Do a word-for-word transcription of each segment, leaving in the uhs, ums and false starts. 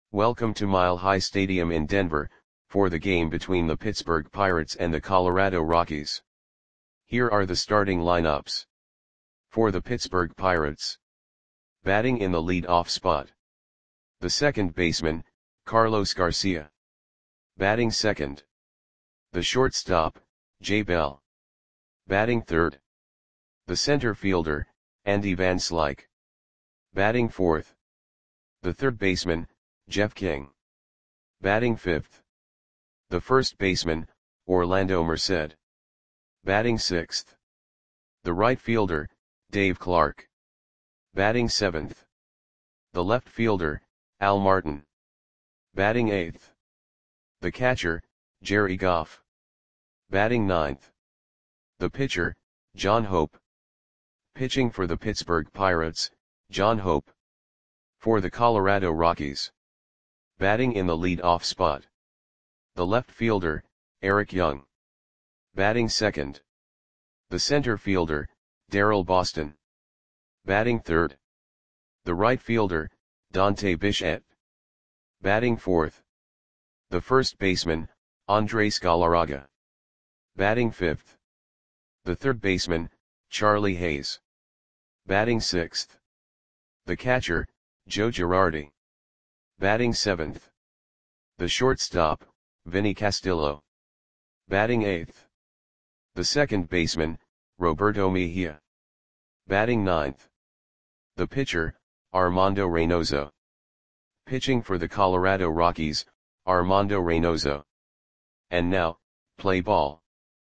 Welcome to Mile High Stadium in Denver, for the game between the Pittsburgh Pirates and the Colorado Rockies. Here are the starting lineups. For the Pittsburgh Pirates. Batting in the lead-off spot. The second baseman, Carlos Garcia. Batting second. The shortstop, Jay Bell. Batting third. The center fielder, Andy Van Slyke. Batting fourth. The third baseman, Jeff King. Batting fifth. The first baseman, Orlando Merced. Batting sixth. The right fielder, Dave Clark. Batting seventh. The left fielder, Al Martin. Batting eighth. The catcher, Jerry Goff. Batting ninth. The pitcher, John Hope. Pitching for the Pittsburgh Pirates, John Hope. For the Colorado Rockies. Batting in the lead-off spot. The left fielder, Eric Young. Batting second. The center fielder, Darryl Boston. Batting third. The right fielder, Dante Bichette. Batting fourth. The first baseman, Andres Galarraga. Batting fifth. The third baseman, Charlie Hayes. Batting sixth. The catcher, Joe Girardi. Batting seventh. The shortstop, Vinny Castillo. Batting eighth. The second baseman, Roberto Mejia. Batting ninth. The pitcher, Armando Reynoso. Pitching for the Colorado Rockies, Armando Reynoso. And now, play ball.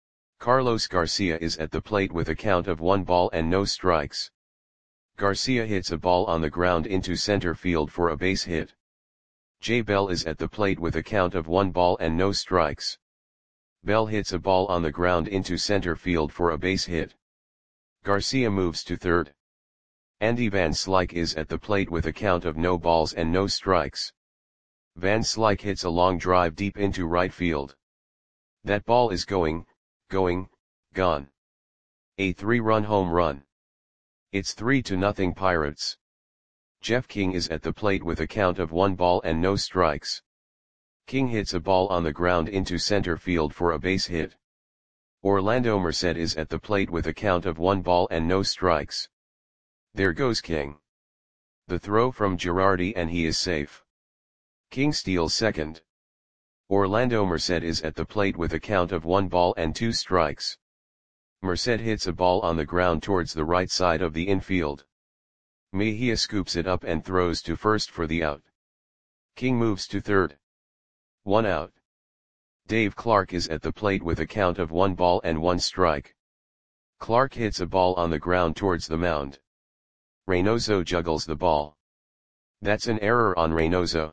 Carlos Garcia is at the plate with a count of one ball and no strikes. Garcia hits a ball on the ground into center field for a base hit. Jay Bell is at the plate with a count of one ball and no strikes. Bell hits a ball on the ground into center field for a base hit. Garcia moves to third. Andy Van Slyke is at the plate with a count of no balls and no strikes. Van Slyke hits a long drive deep into right field. That ball is going, going, gone. A three-run home run. It's three to nothing Pirates. Jeff King is at the plate with a count of one ball and no strikes. King hits a ball on the ground into center field for a base hit. Orlando Merced is at the plate with a count of one ball and no strikes. There goes King. The throw from Girardi and he is safe. King steals second. Orlando Merced is at the plate with a count of one ball and two strikes. Merced hits a ball on the ground towards the right side of the infield. Mejia scoops it up and throws to first for the out. King moves to third. One out. Dave Clark is at the plate with a count of one ball and one strike. Clark hits a ball on the ground towards the mound. Reynoso juggles the ball. That's an error on Reynoso.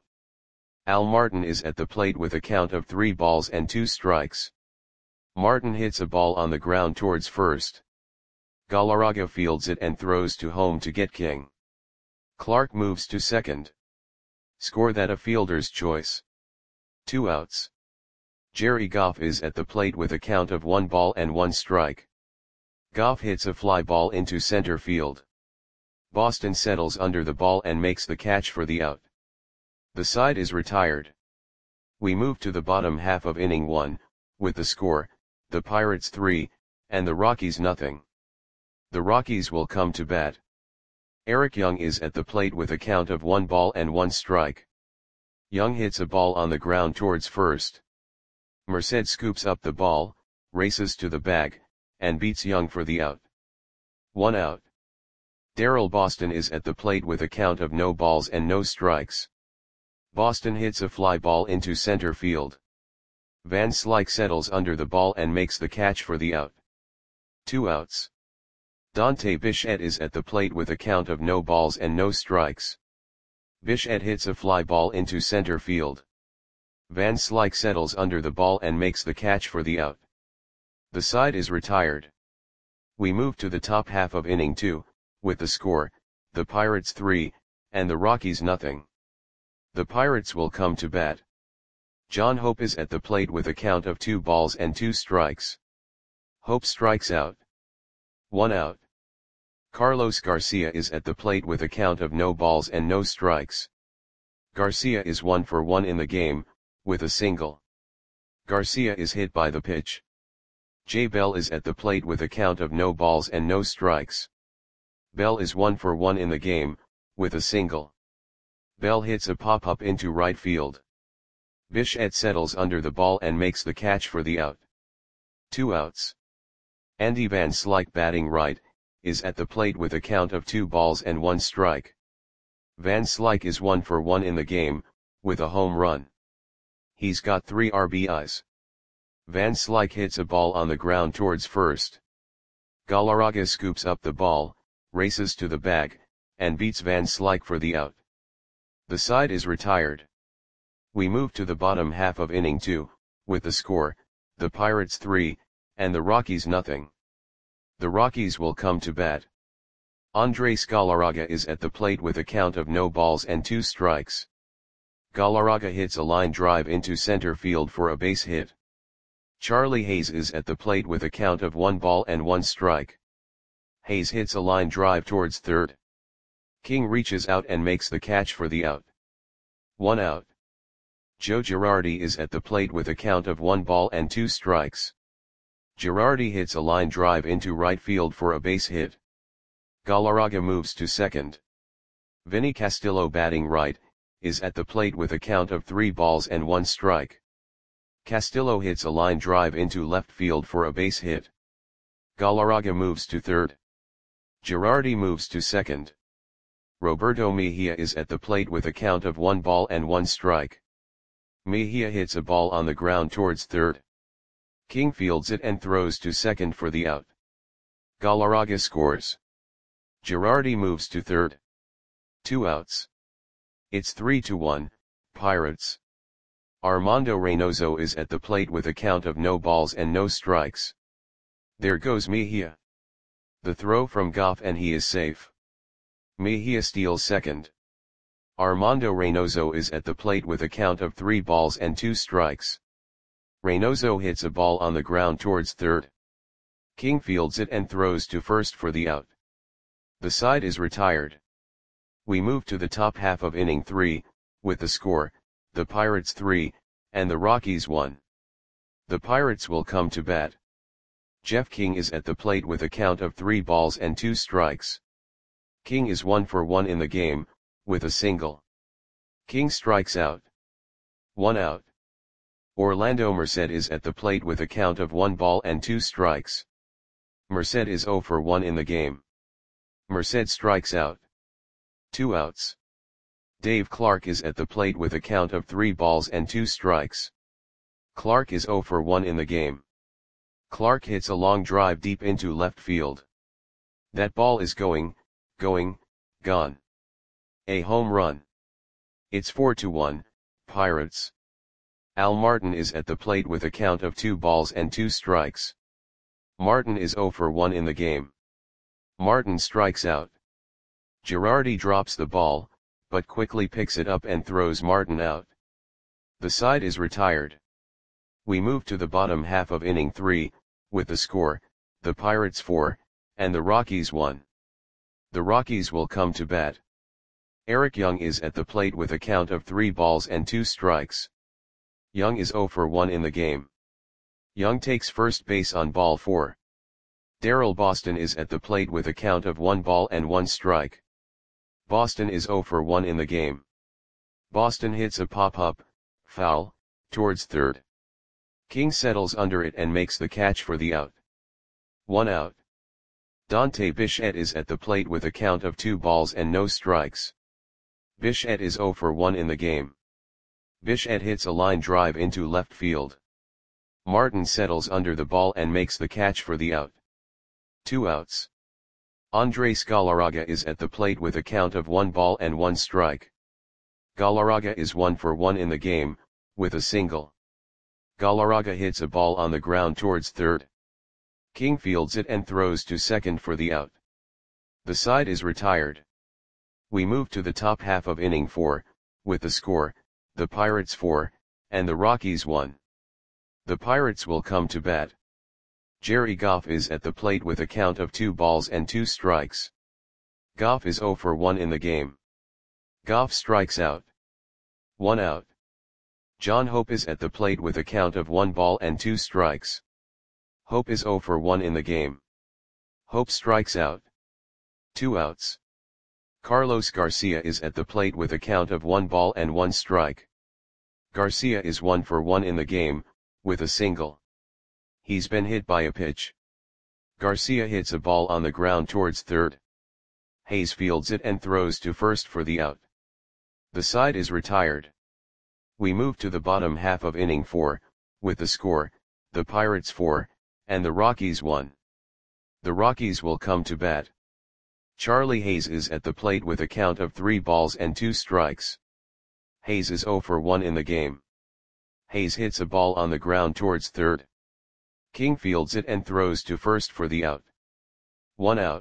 Al Martin is at the plate with a count of three balls and two strikes. Martin hits a ball on the ground towards first. Galarraga fields it and throws to home to get King. Clark moves to second. Score that a fielder's choice. Two outs. Jerry Goff is at the plate with a count of one ball and one strike. Goff hits a fly ball into center field. Boston settles under the ball and makes the catch for the out. The side is retired. We move to the bottom half of inning one, with the score, the Pirates three, and the Rockies nothing. The Rockies will come to bat. Eric Young is at the plate with a count of one ball and one strike. Young hits a ball on the ground towards first. Merced scoops up the ball, races to the bag, and beats Young for the out. One out. Darryl Boston is at the plate with a count of no balls and no strikes. Boston hits a fly ball into center field. Van Slyke settles under the ball and makes the catch for the out. Two outs. Dante Bichette is at the plate with a count of no balls and no strikes. Bichette hits a fly ball into center field. Van Slyke settles under the ball and makes the catch for the out. The side is retired. We move to the top half of inning two, with the score, the Pirates three, and the Rockies nothing. The Pirates will come to bat. John Hope is at the plate with a count of two balls and two strikes. Hope strikes out. One out. Carlos Garcia is at the plate with a count of no balls and no strikes. Garcia is one for one in the game, with a single. Garcia is hit by the pitch. J. Bell is at the plate with a count of no balls and no strikes. Bell is one for one in the game, with a single. Bell hits a pop-up into right field. Bichette settles under the ball and makes the catch for the out. Two outs. Andy Van Slyke, batting right, is at the plate with a count of two balls and one strike. Van Slyke is one for one in the game, with a home run. He's got three R B Is. Van Slyke hits a ball on the ground towards first. Galarraga scoops up the ball, races to the bag, and beats Van Slyke for the out. The side is retired. We move to the bottom half of inning two, with the score, the Pirates three, and the Rockies nothing. The Rockies will come to bat. Andres Galarraga is at the plate with a count of no balls and two strikes. Galarraga hits a line drive into center field for a base hit. Charlie Hayes is at the plate with a count of one ball and one strike. Hayes hits a line drive towards third. King reaches out and makes the catch for the out. One out. Joe Girardi is at the plate with a count of one ball and two strikes. Girardi hits a line drive into right field for a base hit. Galarraga moves to second. Vinny Castillo, batting right, is at the plate with a count of three balls and one strike. Castillo hits a line drive into left field for a base hit. Galarraga moves to third. Girardi moves to second. Roberto Mejia is at the plate with a count of one ball and one strike. Mejia hits a ball on the ground towards third. King fields it and throws to second for the out. Galarraga scores. Girardi moves to third. Two outs. It's three to one, Pirates. Armando Reynoso is at the plate with a count of no balls and no strikes. There goes Mejia. The throw from Goff and he is safe. Mejia steals second. Armando Reynoso is at the plate with a count of three balls and two strikes. Reynoso hits a ball on the ground towards third. King fields it and throws to first for the out. The side is retired. We move to the top half of inning three, with the score, the Pirates three, and the Rockies one. The Pirates will come to bat. Jeff King is at the plate with a count of three balls and two strikes. King is one for one in the game, with a single. King strikes out. One out. Orlando Merced is at the plate with a count of one ball and two strikes. Merced is zero for one in the game. Merced strikes out. Two outs. Dave Clark is at the plate with a count of three balls and two strikes. Clark is zero for one in the game. Clark hits a long drive deep into left field. That ball is going, going, gone. A home run. It's four to one, Pirates. Al Martin is at the plate with a count of two balls and two strikes. Martin is zero for one in the game. Martin strikes out. Girardi drops the ball, but quickly picks it up and throws Martin out. The side is retired. We move to the bottom half of inning three, with the score, the Pirates four, and the Rockies one. The Rockies will come to bat. Eric Young is at the plate with a count of three balls and two strikes. Young is zero for one in the game. Young takes first base on ball four. Darrell Boston is at the plate with a count of one ball and one strike. Boston is zero for one in the game. Boston hits a pop-up, foul, towards third. King settles under it and makes the catch for the out. One out. Dante Bichette is at the plate with a count of two balls and no strikes. Bichette is zero for one in the game. Bichette hits a line drive into left field. Martin settles under the ball and makes the catch for the out. Two outs. Andres Galarraga is at the plate with a count of one ball and one strike. Galarraga is one for one in the game, with a single. Galarraga hits a ball on the ground towards third. King fields it and throws to second for the out. The side is retired. We move to the top half of inning four, with the score, the Pirates four, and the Rockies one. The Pirates will come to bat. Jerry Goff is at the plate with a count of two balls and two strikes. Goff is zero for one in the game. Goff strikes out. One out. John Hope is at the plate with a count of one ball and two strikes. Hope is zero for one in the game. Hope strikes out. Two outs. Carlos Garcia is at the plate with a count of one ball and one strike. Garcia is one for one in the game, with a single. He's been hit by a pitch. Garcia hits a ball on the ground towards third. Hayes fields it and throws to first for the out. The side is retired. We move to the bottom half of inning four, with the score, the Pirates four, and the Rockies one. The Rockies will come to bat. Charlie Hayes is at the plate with a count of three balls and two strikes. Hayes is zero for one in the game. Hayes hits a ball on the ground towards third. King fields it and throws to first for the out. One out.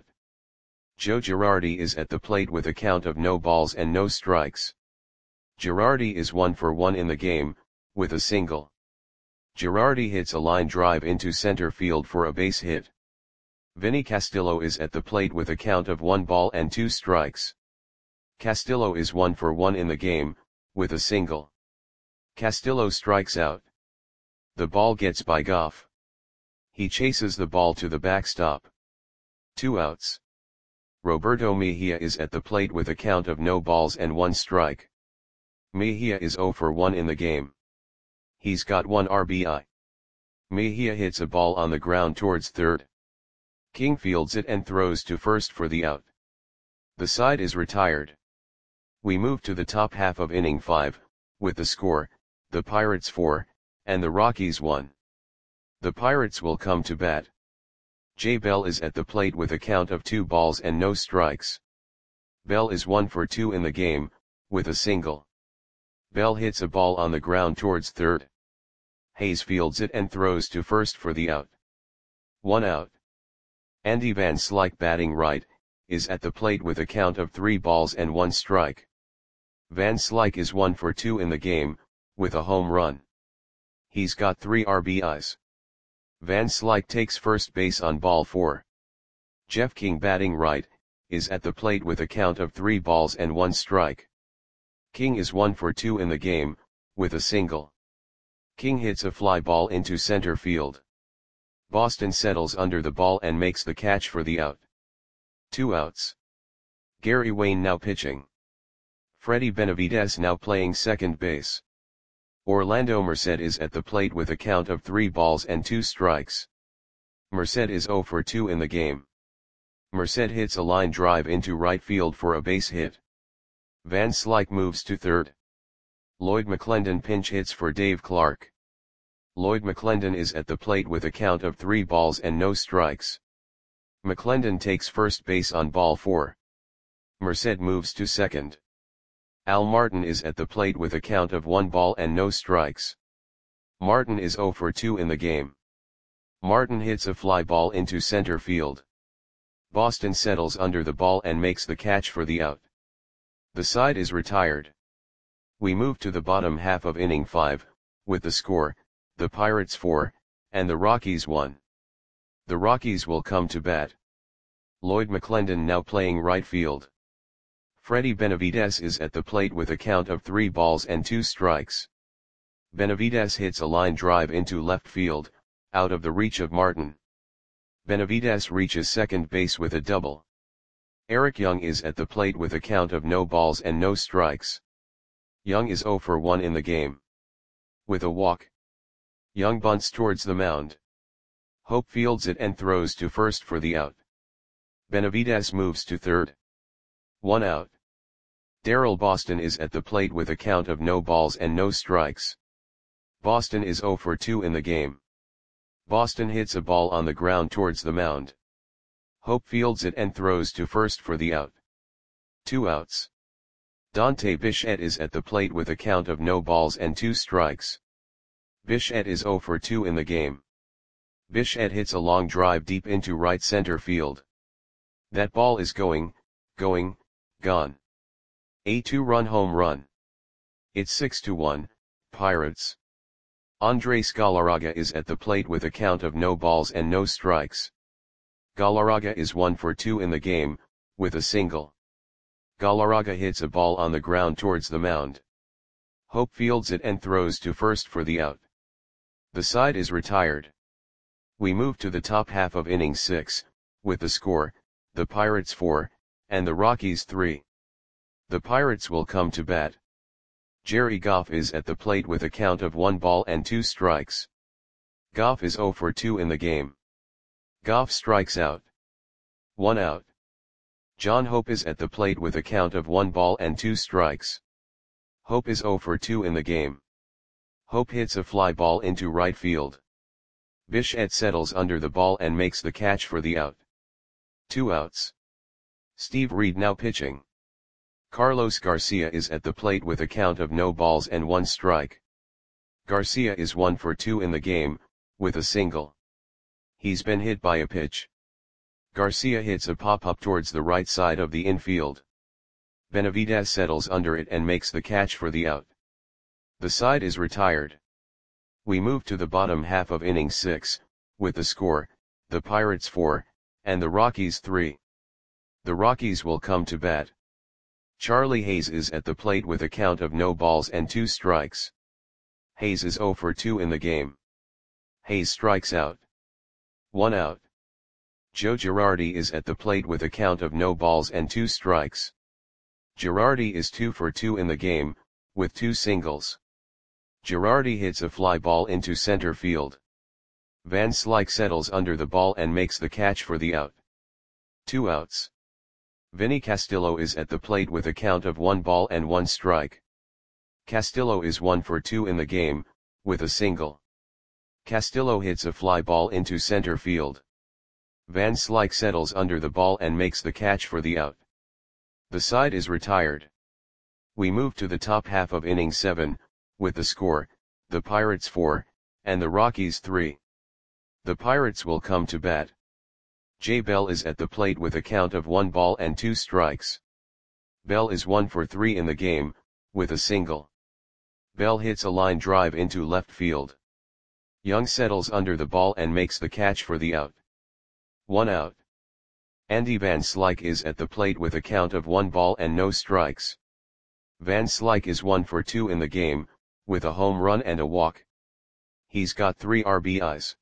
Joe Girardi is at the plate with a count of no balls and no strikes. Girardi is one for one in the game, with a single. Girardi hits a line drive into center field for a base hit. Vinny Castillo is at the plate with a count of one ball and two strikes. Castillo is one for one in the game, with a single. Castillo strikes out. The ball gets by Goff. He chases the ball to the backstop. Two outs. Roberto Mejia is at the plate with a count of no balls and one strike. Mejia is zero for one in the game. He's got one R B I. Mejia hits a ball on the ground towards third. King fields it and throws to first for the out. The side is retired. We move to the top half of inning five, with the score, the Pirates four, and the Rockies one. The Pirates will come to bat. Jay Bell is at the plate with a count of two balls and no strikes. Bell is one for two in the game, with a single. Bell hits a ball on the ground towards third. Hayes fields it and throws to first for the out. One out. Andy Van Slyke, batting right, is at the plate with a count of three balls and one strike. Van Slyke is one for two in the game, with a home run. He's got three R B Is. Van Slyke takes first base on ball four. Jeff King, batting right, is at the plate with a count of three balls and one strike. King is one for two in the game, with a single. King hits a fly ball into center field. Boston settles under the ball and makes the catch for the out. Two outs. Gary Wayne now pitching. Freddie Benavidez now playing second base. Orlando Merced is at the plate with a count of three balls and two strikes. Merced is zero for two in the game. Merced hits a line drive into right field for a base hit. Van Slyke moves to third. Lloyd McClendon pinch hits for Dave Clark. Lloyd McClendon is at the plate with a count of three balls and no strikes. McClendon takes first base on ball four. Merced moves to second. Al Martin is at the plate with a count of one ball and no strikes. Martin is zero for two in the game. Martin hits a fly ball into center field. Boston settles under the ball and makes the catch for the out. The side is retired. We move to the bottom half of inning five, with the score, the Pirates four, and the Rockies one. The Rockies will come to bat. Lloyd McClendon now playing right field. Freddie Benavidez is at the plate with a count of three balls and two strikes. Benavidez hits a line drive into left field, out of the reach of Martin. Benavidez reaches second base with a double. Eric Young is at the plate with a count of no balls and no strikes. Young is zero for one in the game. With a walk. Young bunts towards the mound. Hope fields it and throws to first for the out. Benavidez moves to third. One out. Darrell Boston is at the plate with a count of no balls and no strikes. Boston is zero for two in the game. Boston hits a ball on the ground towards the mound. Hope fields it and throws to first for the out. Two outs. Dante Bichette is at the plate with a count of no balls and two strikes. Bichette is zero for two in the game. Bichette hits a long drive deep into right center field. That ball is going, going, gone. A two-run home run. It's six to one, Pirates. Andres Galarraga is at the plate with a count of no balls and no strikes. Galarraga is one for two in the game, with a single. Galarraga hits a ball on the ground towards the mound. Hope fields it and throws to first for the out. The side is retired. We move to the top half of inning six, with the score, the Pirates four, and the Rockies three. The Pirates will come to bat. Jerry Goff is at the plate with a count of one ball and two strikes. Goff is zero for two in the game. Goff strikes out. One out. John Hope is at the plate with a count of one ball and two strikes. Hope is zero for two in the game. Hope hits a fly ball into right field. Bichette settles under the ball and makes the catch for the out. Two outs. Steve Reed now pitching. Carlos Garcia is at the plate with a count of no balls and one strike. Garcia is one for two in the game, with a single. He's been hit by a pitch. Garcia hits a pop-up towards the right side of the infield. Benavidez settles under it and makes the catch for the out. The side is retired. We move to the bottom half of inning six, with the score, the Pirates four, and the Rockies three. The Rockies will come to bat. Charlie Hayes is at the plate with a count of no balls and two strikes. Hayes is zero for two in the game. Hayes strikes out. One out. Joe Girardi is at the plate with a count of no balls and two strikes. Girardi is two for two in the game, with two singles. Girardi hits a fly ball into center field. Van Slyke settles under the ball and makes the catch for the out. Two outs. Vinny Castillo is at the plate with a count of one ball and one strike. Castillo is one for two in the game, with a single. Castillo hits a fly ball into center field. Van Slyke settles under the ball and makes the catch for the out. The side is retired. We move to the top half of inning seven, with the score, the Pirates four, and the Rockies three. The Pirates will come to bat. Jay Bell is at the plate with a count of one ball and two strikes. Bell is one for three in the game, with a single. Bell hits a line drive into left field. Young settles under the ball and makes the catch for the out. One out. Andy Van Slyke is at the plate with a count of one ball and no strikes. Van Slyke is one for two in the game, with a home run and a walk. He's got three R B Is.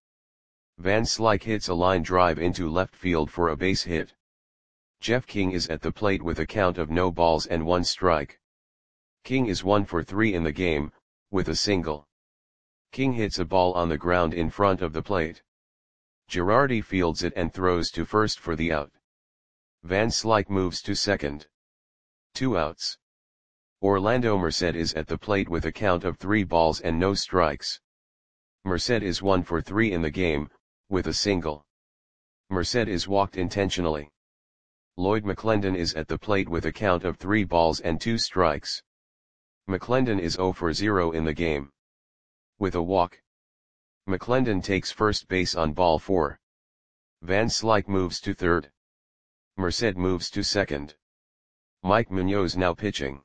Van Slyke hits a line drive into left field for a base hit. Jeff King is at the plate with a count of no balls and one strike. King is one for three in the game, with a single. King hits a ball on the ground in front of the plate. Girardi fields it and throws to first for the out. Van Slyke moves to second. Two outs. Orlando Merced is at the plate with a count of three balls and no strikes. Merced is one for three in the game, with a single. Merced is walked intentionally. Lloyd McClendon is at the plate with a count of three balls and two strikes. McClendon is zero for zero in the game. With a walk. McClendon takes first base on ball four. Van Slyke moves to third. Merced moves to second. Mike Munoz now pitching.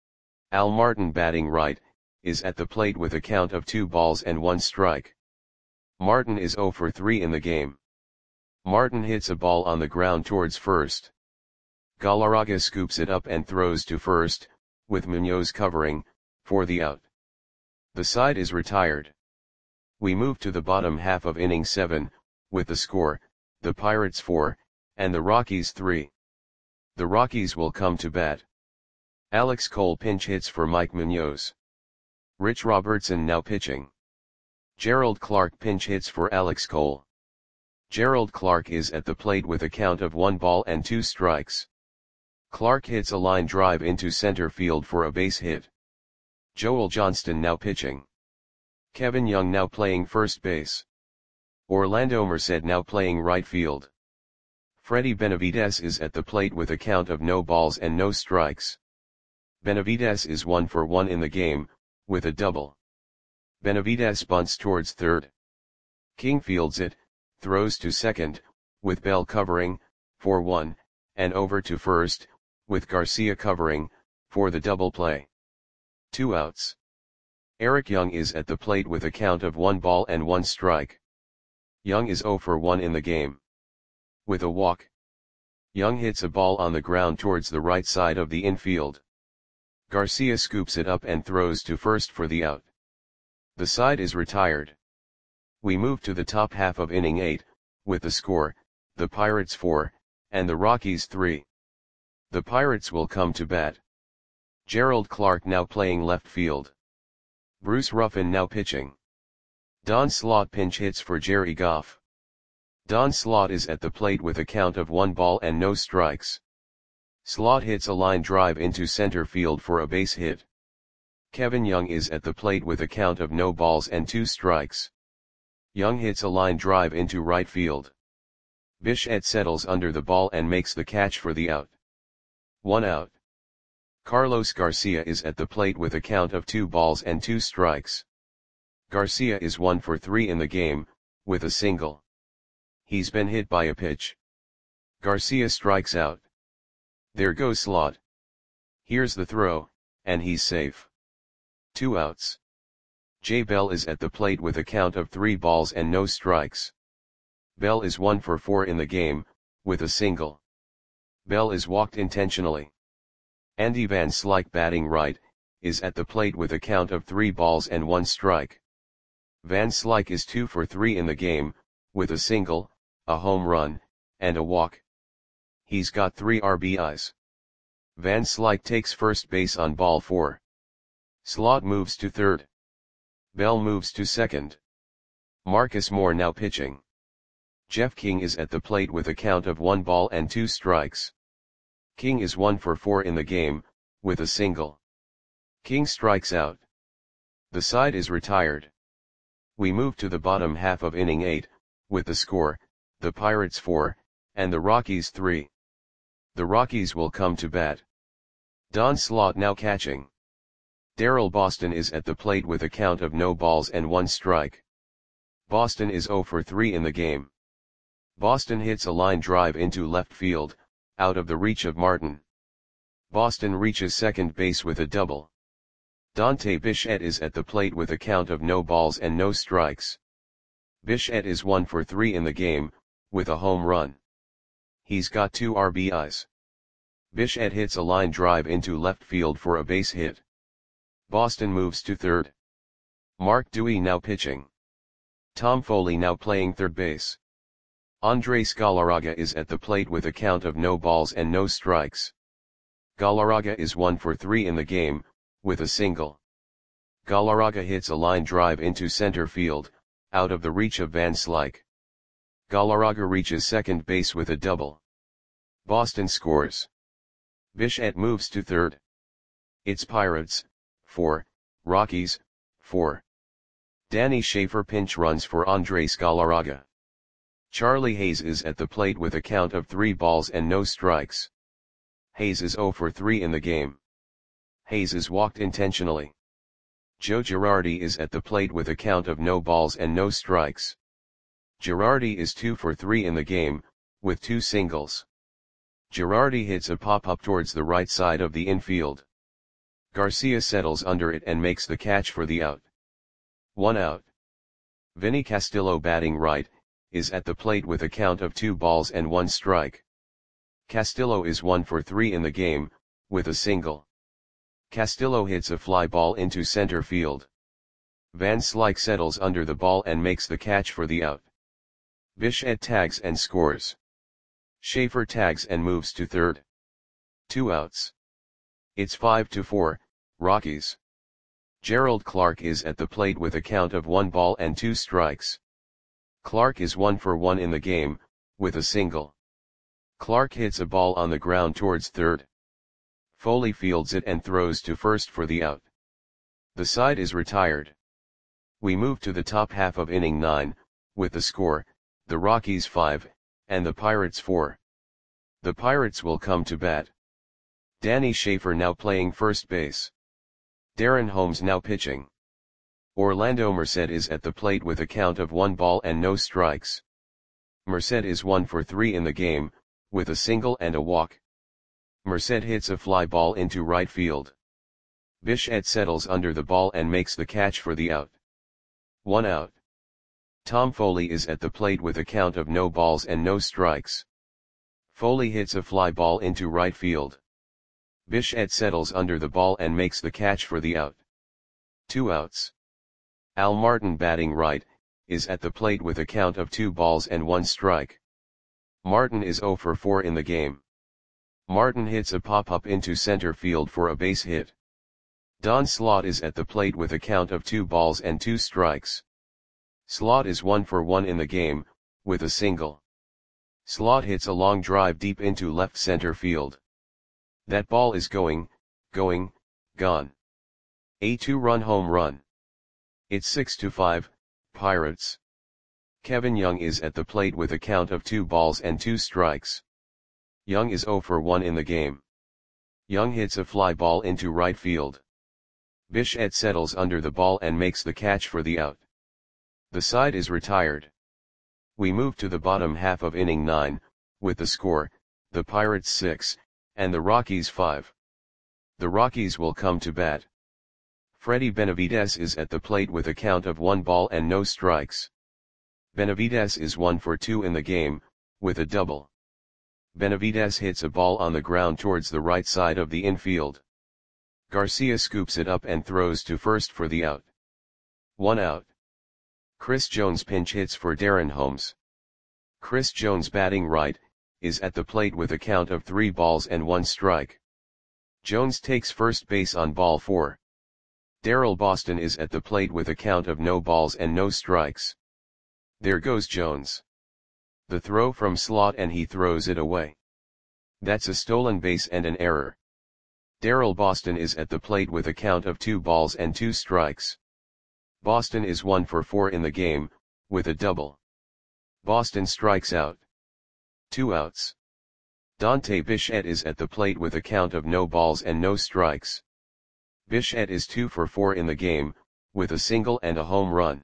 Al Martin batting right, is at the plate with a count of two balls and one strike. Martin is zero for three in the game. Martin hits a ball on the ground towards first. Galarraga scoops it up and throws to first, with Munoz covering, for the out. The side is retired. We move to the bottom half of inning seven, with the score, the Pirates four, and the Rockies three. The Rockies will come to bat. Alex Cole pinch hits for Mike Munoz. Rich Robertson now pitching. Gerald Clark pinch hits for Alex Cole. Gerald Clark is at the plate with a count of one ball and two strikes. Clark hits a line drive into center field for a base hit. Joel Johnston now pitching. Kevin Young now playing first base. Orlando Merced now playing right field. Freddie Benavidez is at the plate with a count of no balls and no strikes. Benavidez is one for one in the game, with a double. Benavidez bunts towards third. King fields it, throws to second, with Bell covering, for one, and over to first, with Garcia covering, for the double play. Two outs. Eric Young is at the plate with a count of one ball and one strike. Young is zero for one in the game. With a walk. Young hits a ball on the ground towards the right side of the infield. Garcia scoops it up and throws to first for the out. The side is retired. We move to the top half of inning eight, with the score, the Pirates four, and the Rockies three. The Pirates will come to bat. Gerald Clark now playing left field. Bruce Ruffin now pitching. Don Slaught pinch hits for Jerry Goff. Don Slaught is at the plate with a count of one ball and no strikes. Slaught hits a line drive into center field for a base hit. Kevin Young is at the plate with a count of no balls and two strikes. Young hits a line drive into right field. Bichette settles under the ball and makes the catch for the out. One out. Carlos Garcia is at the plate with a count of two balls and two strikes. Garcia is one for three in the game, with a single. He's been hit by a pitch. Garcia strikes out. There goes Slaught. Here's the throw, and he's safe. Two outs. Jay Bell is at the plate with a count of three balls and no strikes. Bell is one for four in the game, with a single. Bell is walked intentionally. Andy Van Slyke batting right, is at the plate with a count of three balls and one strike. Van Slyke is two for three in the game, with a single, a home run, and a walk. He's got three R B Is. Van Slyke takes first base on ball four. Slaught moves to third. Bell moves to second. Marcus Moore now pitching. Jeff King is at the plate with a count of one ball and two strikes. King is one for four in the game, with a single. King strikes out. The side is retired. We move to the bottom half of inning eight, with the score, the Pirates four, and the Rockies three. The Rockies will come to bat. Don Slaught now catching. Darrell Boston is at the plate with a count of no balls and one strike. Boston is zero for three in the game. Boston hits a line drive into left field, out of the reach of Martin. Boston reaches second base with a double. Dante Bichette is at the plate with a count of no balls and no strikes. Bichette is one for three in the game, with a home run. He's got two R B Is. Bichette hits a line drive into left field for a base hit. Boston moves to third. Mark Dewey now pitching. Tom Foley now playing third base. Andres Galarraga is at the plate with a count of no balls and no strikes. Galarraga is one for three in the game, with a single. Galarraga hits a line drive into center field, out of the reach of Van Slyke. Galarraga reaches second base with a double. Boston scores. Bichette moves to third. It's Pirates, four, Rockies, four. Danny Schaefer pinch runs for Andres Galarraga. Charlie Hayes is at the plate with a count of three balls and no strikes. Hayes is zero for three in the game. Hayes is walked intentionally. Joe Girardi is at the plate with a count of no balls and no strikes. Girardi is two for three in the game, with two singles. Girardi hits a pop-up towards the right side of the infield. Garcia settles under it and makes the catch for the out. One out. Vinny Castillo batting right, is at the plate with a count of two balls and one strike. Castillo is one for three in the game, with a single. Castillo hits a fly ball into center field. Van Slyke settles under the ball and makes the catch for the out. Bichette tags and scores. Schaefer tags and moves to third. Two outs. It's five to four, Rockies. Gerald Clark is at the plate with a count of one ball and two strikes. Clark is one for one in the game, with a single. Clark hits a ball on the ground towards third. Foley fields it and throws to first for the out. The side is retired. We move to the top half of inning nine, with the score, the Rockies five, and the Pirates four. The Pirates will come to bat. Danny Schaefer now playing first base. Darren Holmes now pitching. Orlando Merced is at the plate with a count of one ball and no strikes. Merced is one for three in the game, with a single and a walk. Merced hits a fly ball into right field. Bichette settles under the ball and makes the catch for the out. One out. Tom Foley is at the plate with a count of no balls and no strikes. Foley hits a fly ball into right field. Bichette settles under the ball and makes the catch for the out. Two outs. Al Martin, batting right, is at the plate with a count of two balls and one strike. Martin is zero for four in the game. Martin hits a pop-up into center field for a base hit. Don Slaught is at the plate with a count of two balls and two strikes. Slaught is one for one in the game, with a single. Slaught hits a long drive deep into left center field. That ball is going, going, gone. A two-run home run. It's six to five, Pirates. Kevin Young is at the plate with a count of two balls and two strikes. Young is zero for one in the game. Young hits a fly ball into right field. Bichette settles under the ball and makes the catch for the out. The side is retired. We move to the bottom half of inning nine, with the score, the Pirates six, and the Rockies five. The Rockies will come to bat. Freddie Benavidez is at the plate with a count of one ball and no strikes. Benavidez is one for two in the game, with a double. Benavidez hits a ball on the ground towards the right side of the infield. Garcia scoops it up and throws to first for the out. One out. Chris Jones pinch hits for Darren Holmes. Chris Jones, batting right, is at the plate with a count of three balls and one strike. Jones takes first base on ball four. Darrell Boston is at the plate with a count of no balls and no strikes. There goes Jones. The throw from Slaught and he throws it away. That's a stolen base and an error. Darrell Boston is at the plate with a count of two balls and two strikes. Boston is one for four in the game, with a double. Boston strikes out. Two outs. Dante Bichette is at the plate with a count of no balls and no strikes. Bichette is two for four in the game, with a single and a home run.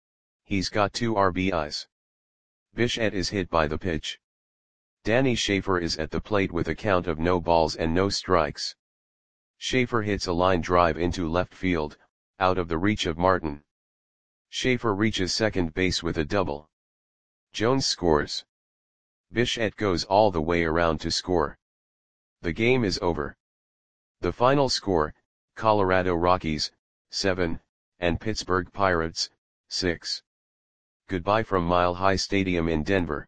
He's got two R B Is. Bichette is hit by the pitch. Danny Schaefer is at the plate with a count of no balls and no strikes. Schaefer hits a line drive into left field, out of the reach of Martin. Schaefer reaches second base with a double. Jones scores. Bichette goes all the way around to score. The game is over. The final score, Colorado Rockies, seven, and Pittsburgh Pirates, six. Goodbye from Mile High Stadium in Denver.